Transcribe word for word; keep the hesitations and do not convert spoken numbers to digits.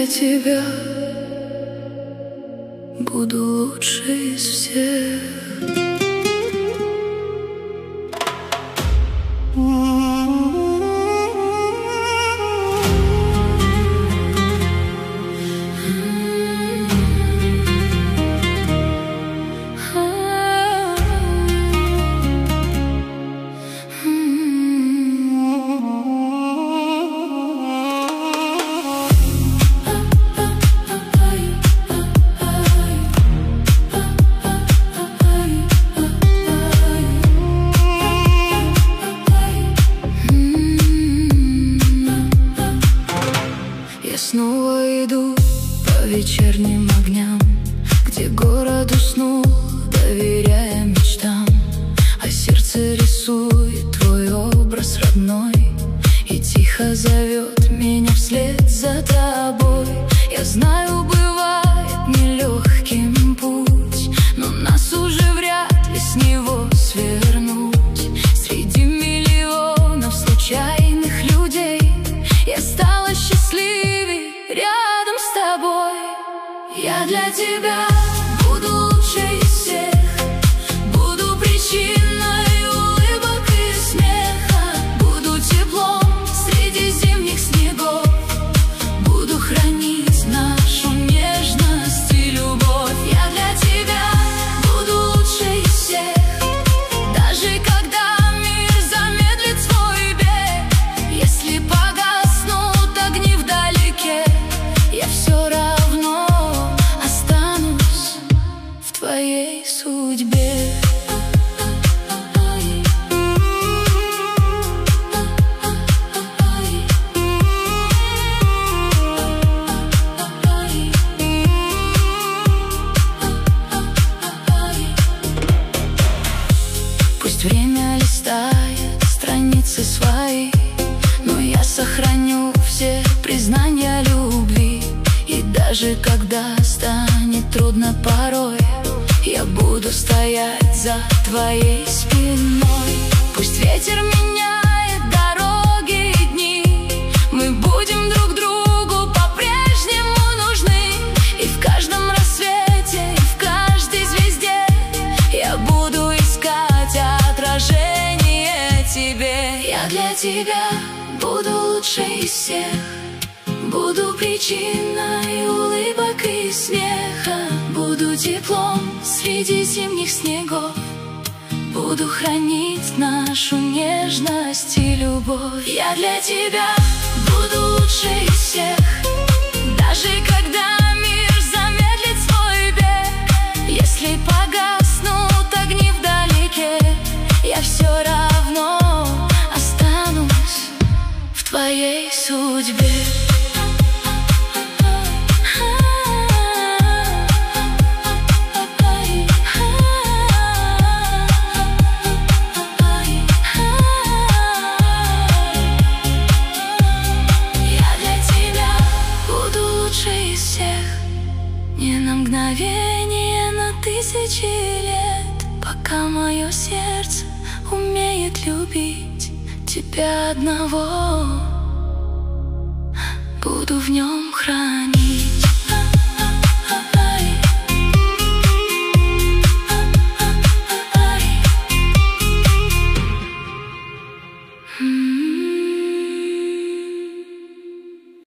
тебя буду лучше из всех. Снова иду по вечерним огням, где город уснул, доверяя мечтам. А сердце рисует твой образ родной и тихо зовет меня вслед за тобой. Я знаю, бывает нелегким путь, но нас уже вряд ли с него свернуть. Среди миллионов случайных людей я стала счастливей рядом с тобой. Я для тебя буду лучше из всех, буду причиной улыбок и смеха, буду теплом среди зимних снегов, буду хранить нашу нежность и любовь. Я для тебя буду лучше из всех, даже когда мир замедлит свой бег. Если погаснут огни вдалеке, я все равно останусь в твоей судьбе. Пусть время листает страницы свои, но я сохраню все признания любви. И даже когда станет трудно порой, я буду стоять за твоей спиной. Пусть ветер меняет дороги и дни, мы будем друг другу по-прежнему нужны. И в каждом рассвете, и в каждой звезде я буду искать отражение тебе. Я для тебя буду лучше из всех, буду причиной улыбок и смеха, буду теплом среди зимних снегов, буду хранить нашу нежность и любовь. Я для тебя буду лучше из всех, даже когда мир замедлит свой бег. Если погаснут огни вдалеке, я все равно останусь в твоей судьбе. Не на мгновение, на тысячи лет, пока мое сердце умеет любить тебя одного, буду в нем хранить. Mm.